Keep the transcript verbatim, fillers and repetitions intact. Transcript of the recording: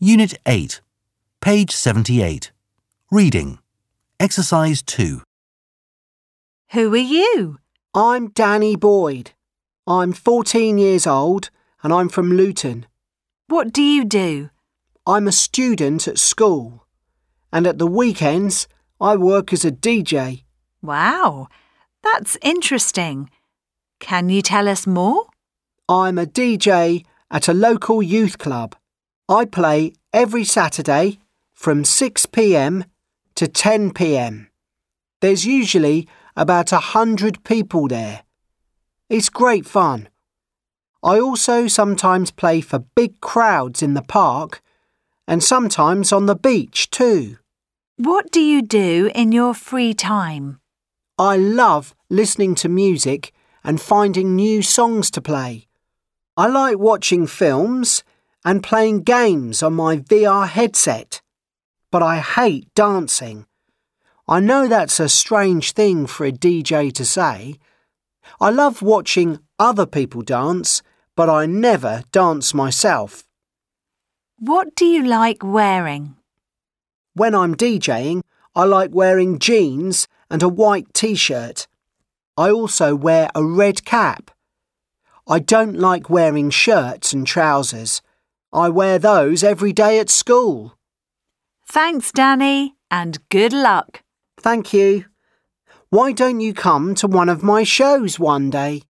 Unit eight, page seventy-eight. Reading. Exercise two. Who are you? I'm Danny Boyd. I'm fourteen years old and I'm from Luton. What do you do? I'm a student at school, and at the weekends I work as a D J. Wow, that's interesting. Can you tell us more? I'm a D J at a local youth club. I play every Saturday from six p m to ten p m. There's usually about a hundred people there. It's great fun. I also sometimes play for big crowds in the park and sometimes on the beach too. What do you do in your free time? I love listening to music and finding new songs to play. I like watching films and playing games on my V R headset. But I hate dancing. I know that's a strange thing for a D J to say. I love watching other people dance, but I never dance myself. What do you like wearing? When I'm DJing, I like wearing jeans and a white t-shirt. I also wear a red cap. I don't like wearing shirts and trousers. I wear those every day at school. Thanks, Danny, and good luck. Thank you. Why don't you come to one of my shows one day?